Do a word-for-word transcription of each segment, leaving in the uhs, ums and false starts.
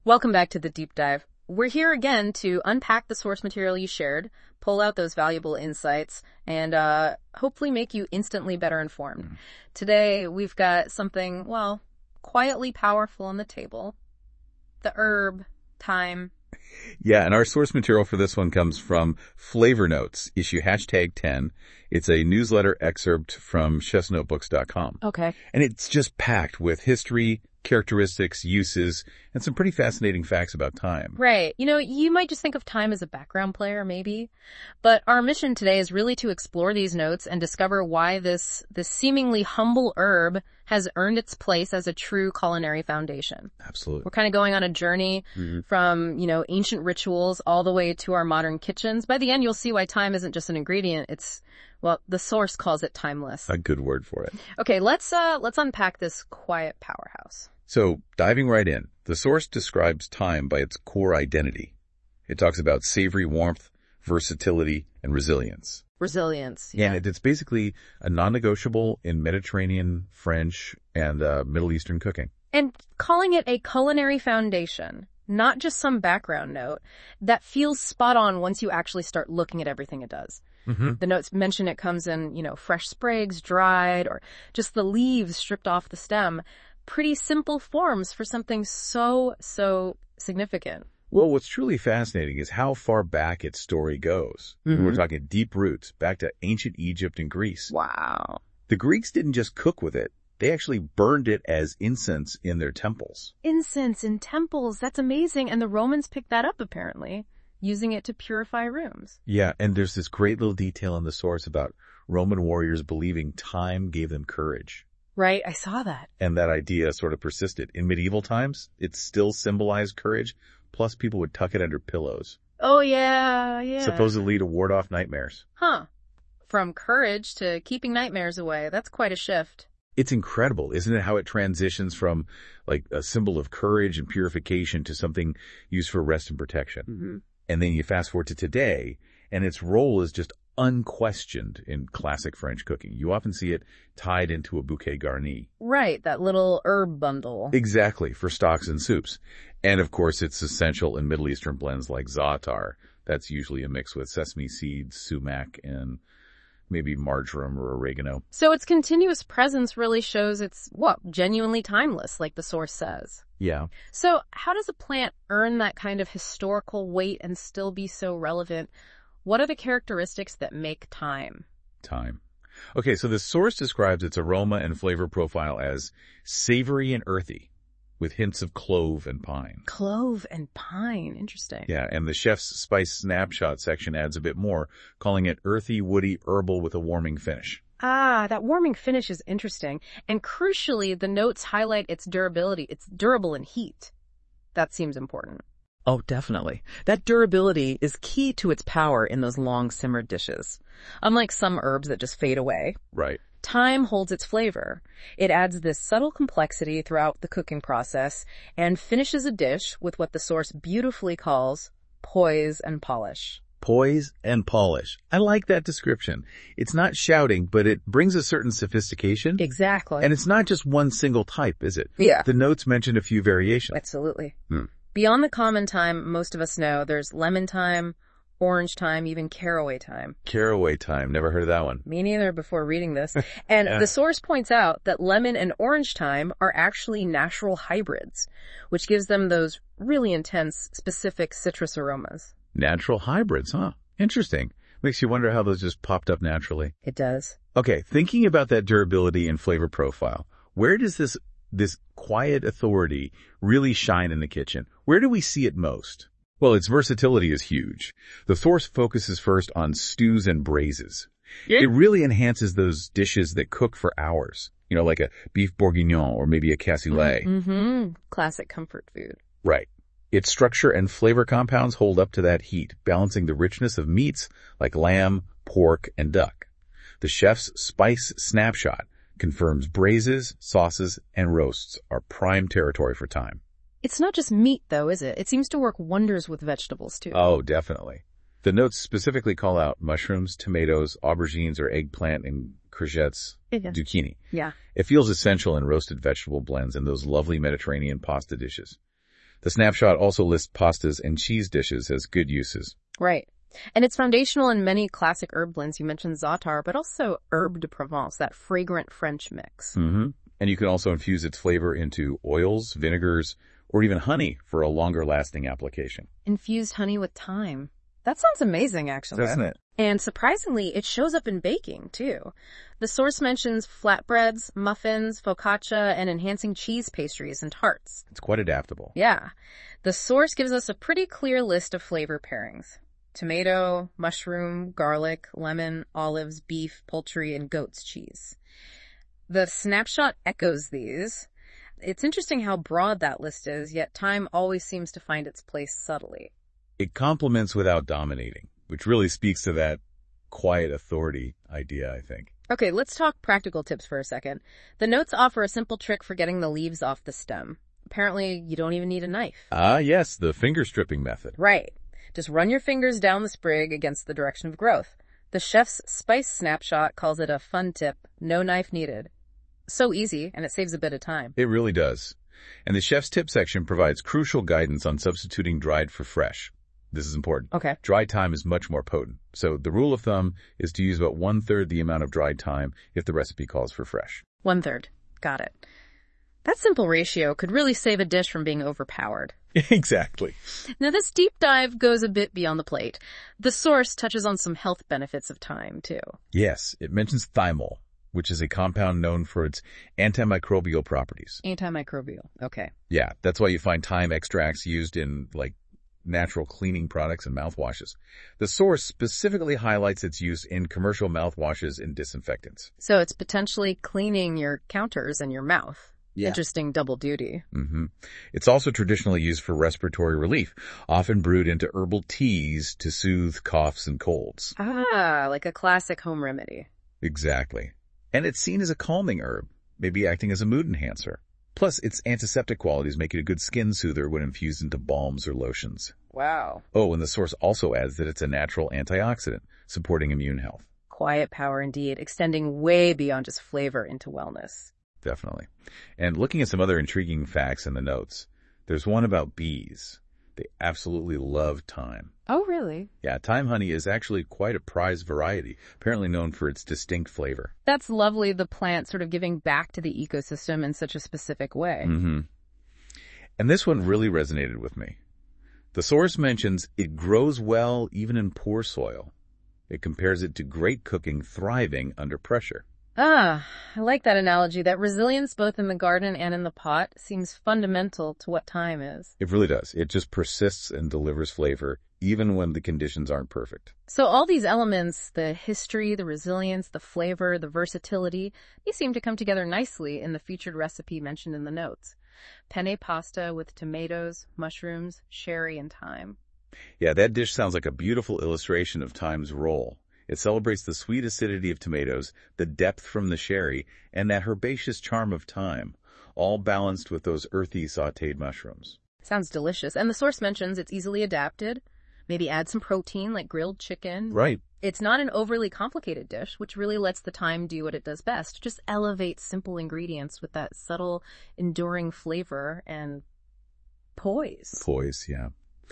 Welcome back to The Deep Dive. We're here again to unpack the source material you shared, pull out those valuable insights, and uh, hopefully make you instantly better informed. Mm. Today, we've got something, well, quietly powerful on the table. The herb, thyme. Yeah, and our source material for this one comes from Flavor Notes, issue hashtag ten. It's a newsletter excerpt from chefs notebooks dot com. Okay. And it's just packed with history, characteristics, uses, and some pretty fascinating facts about thyme. Right. You know, you might just think of thyme as a background player, maybe. But our mission today is really to explore these notes and discover why this, this seemingly humble herb has earned its place as a true culinary foundation. Absolutely. We're kind of going on a journey mm-hmm. from, you know, ancient rituals all the way to our modern kitchens. By the end, you'll see why thyme isn't just an ingredient. It's, well, the source calls it timeless. A good word for it. Okay, let's, uh, let's unpack this quiet powerhouse. So, diving right in, the source describes thyme by its core identity. It talks about savory warmth, versatility, and resilience. Resilience. Yeah, yeah and it's basically a non-negotiable in Mediterranean, French, and uh, Middle Eastern cooking. And calling it a culinary foundation, not just some background note, that feels spot on once you actually start looking at everything it does. Mm-hmm. The notes mention it comes in, you know, fresh sprigs, dried, or just the leaves stripped off the stem. Pretty simple forms for something so, so significant. Well, what's truly fascinating is how far back its story goes. Mm-hmm. We're talking deep roots, back to ancient Egypt and Greece. Wow. The Greeks didn't just cook with it. They actually burned it as incense in their temples. Incense in temples. That's amazing. And the Romans picked that up, apparently, using it to purify rooms. Yeah, and there's this great little detail in the source about Roman warriors believing thyme gave them courage. Right, I saw that. And that idea sort of persisted. In medieval times, it still symbolized courage, plus people would tuck it under pillows. Oh, yeah, yeah. Supposedly to ward off nightmares. Huh. From courage to keeping nightmares away. That's quite a shift. It's incredible, isn't it, how it transitions from, like, a symbol of courage and purification to something used for rest and protection. Mm-hmm. And then you fast forward to today, and its role is just unquestioned in classic French cooking. You often see it tied into a bouquet garni. Right, that little herb bundle. Exactly, for stocks and soups. And of course, it's essential in Middle Eastern blends like za'atar. That's usually a mix with sesame seeds, sumac, and maybe marjoram or oregano. So its continuous presence really shows it's, what, genuinely timeless, like the source says. Yeah. So how does a plant earn that kind of historical weight and still be so relevant? What are the characteristics that make thyme? Thyme. Okay, so the source describes its aroma and flavor profile as savory and earthy, with hints of clove and pine. Clove and pine. Interesting. Yeah, and the chef's spice snapshot section adds a bit more, calling it earthy, woody, herbal with a warming finish. Ah, that warming finish is interesting. And crucially, the notes highlight its durability. It's durable in heat. That seems important. Oh, definitely. That durability is key to its power in those long simmered dishes. Unlike some herbs that just fade away. Right. Thyme holds its flavor. It adds this subtle complexity throughout the cooking process and finishes a dish with what the source beautifully calls poise and polish. Poise and polish. I like that description. It's not shouting, but it brings a certain sophistication. Exactly. And it's not just one single type, is it? Yeah. The notes mention a few variations. Absolutely. Hmm. Beyond the common thyme most of us know, there's lemon thyme, orange thyme, even caraway thyme. Caraway thyme. Never heard of that one. Me neither before reading this. And yeah. The source points out that lemon and orange thyme are actually natural hybrids, which gives them those really intense, specific citrus aromas. Natural hybrids, huh? Interesting. Makes you wonder how those just popped up naturally. It does. Okay, thinking about that durability and flavor profile, where does this this quiet authority really shine in the kitchen? Where do we see it most? Well, its versatility is huge. The source focuses first on stews and braises. Yeah. It really enhances those dishes that cook for hours. You know, like a beef bourguignon or maybe a cassoulet. Mm-hmm. Classic comfort food. Right. Its structure and flavor compounds hold up to that heat, balancing the richness of meats like lamb, pork, and duck. The chef's spice snapshot confirms braises, sauces, and roasts are prime territory for thyme. It's not just meat, though, is it? It seems to work wonders with vegetables, too. Oh, definitely. The notes specifically call out mushrooms, tomatoes, aubergines or eggplant, and courgettes, yeah. zucchini. Yeah. It feels essential in roasted vegetable blends and those lovely Mediterranean pasta dishes. The snapshot also lists pastas and cheese dishes as good uses. Right. And it's foundational in many classic herb blends. You mentioned za'atar, but also herbe de Provence, that fragrant French mix. Mm-hmm. And you can also infuse its flavor into oils, vinegars, or even honey for a longer-lasting application. Infused honey with thyme. That sounds amazing, actually. Doesn't it? And surprisingly, it shows up in baking, too. The source mentions flatbreads, muffins, focaccia, and enhancing cheese pastries and tarts. It's quite adaptable. Yeah. The source gives us a pretty clear list of flavor pairings. Tomato, mushroom, garlic, lemon, olives, beef, poultry, and goat's cheese. The snapshot echoes these. It's interesting how broad that list is, yet thyme always seems to find its place subtly. It complements without dominating, which really speaks to that quiet authority idea, I think. Okay, let's talk practical tips for a second. The notes offer a simple trick for getting the leaves off the stem. Apparently, you don't even need a knife. Ah, yes, the finger stripping method. Right. Just run your fingers down the sprig against the direction of growth. The chef's spice snapshot calls it a fun tip, no knife needed. So easy, and it saves a bit of time. It really does. And the chef's tip section provides crucial guidance on substituting dried for fresh. This is important. Okay. Dried thyme is much more potent. So the rule of thumb is to use about one-third the amount of dried thyme if the recipe calls for fresh. One-third. Got it. That simple ratio could really save a dish from being overpowered. Exactly. Now, this deep dive goes a bit beyond the plate. The source touches on some health benefits of thyme, too. Yes, it mentions thymol, which is a compound known for its antimicrobial properties. Antimicrobial. Okay. Yeah, that's why you find thyme extracts used in, like, natural cleaning products and mouthwashes. The source specifically highlights its use in commercial mouthwashes and disinfectants. So it's potentially cleaning your counters and your mouth. Yeah. Interesting double duty. Mm-hmm. It's also traditionally used for respiratory relief, often brewed into herbal teas to soothe coughs and colds. Ah, like a classic home remedy. Exactly. And it's seen as a calming herb, maybe acting as a mood enhancer. Plus, its antiseptic qualities make it a good skin soother when infused into balms or lotions. Wow. Oh, and the source also adds that it's a natural antioxidant, supporting immune health. Quiet power indeed, extending way beyond just flavor into wellness. Definitely. And looking at some other intriguing facts in the notes, there's one about bees. They absolutely love thyme. Oh, really? Yeah, thyme honey is actually quite a prized variety, apparently known for its distinct flavor. That's lovely, the plant sort of giving back to the ecosystem in such a specific way. Mm-hmm. And this one really resonated with me. The source mentions it grows well even in poor soil. It compares it to great cooking thriving under pressure. Ah, I like that analogy. That resilience both in the garden and in the pot seems fundamental to what thyme is. It really does. It just persists and delivers flavor even when the conditions aren't perfect. So all these elements, the history, the resilience, the flavor, the versatility, they seem to come together nicely in the featured recipe mentioned in the notes. Penne pasta with tomatoes, mushrooms, sherry, and thyme. Yeah, that dish sounds like a beautiful illustration of thyme's role. It celebrates the sweet acidity of tomatoes, the depth from the sherry, and that herbaceous charm of thyme, all balanced with those earthy sautéed mushrooms. Sounds delicious. And the source mentions it's easily adapted. Maybe add some protein like grilled chicken. Right. It's not an overly complicated dish, which really lets the thyme do what it does best. Just elevate simple ingredients with that subtle, enduring flavor and poise. Poise, yeah.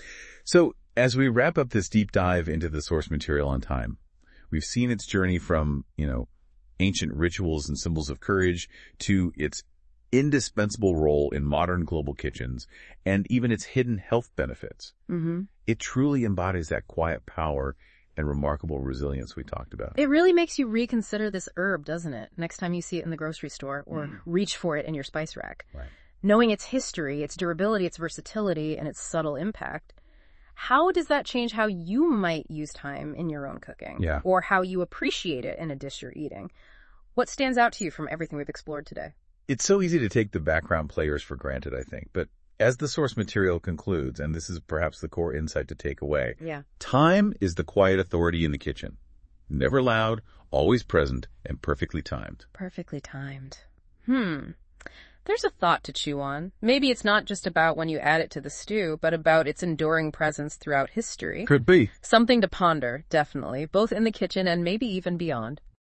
So as we wrap up this deep dive into the source material on thyme, we've seen its journey from, you know, ancient rituals and symbols of courage to its indispensable role in modern global kitchens and even its hidden health benefits. Mm-hmm. It truly embodies that quiet power and remarkable resilience we talked about. It really makes you reconsider this herb, doesn't it? Next time you see it in the grocery store or mm. reach for it in your spice rack. Right. Knowing its history, its durability, its versatility, and its subtle impact, how does that change how you might use thyme in your own cooking? Yeah. Or how you appreciate it in a dish you're eating? What stands out to you from everything we've explored today? It's so easy to take the background players for granted, I think. But as the source material concludes, and this is perhaps the core insight to take away, yeah. thyme is the quiet authority in the kitchen. Never loud, always present, and perfectly timed. Perfectly timed. Hmm. There's a thought to chew on. Maybe it's not just about when you add it to the stew, but about its enduring presence throughout history. Could be. Something to ponder, definitely, both in the kitchen and maybe even beyond.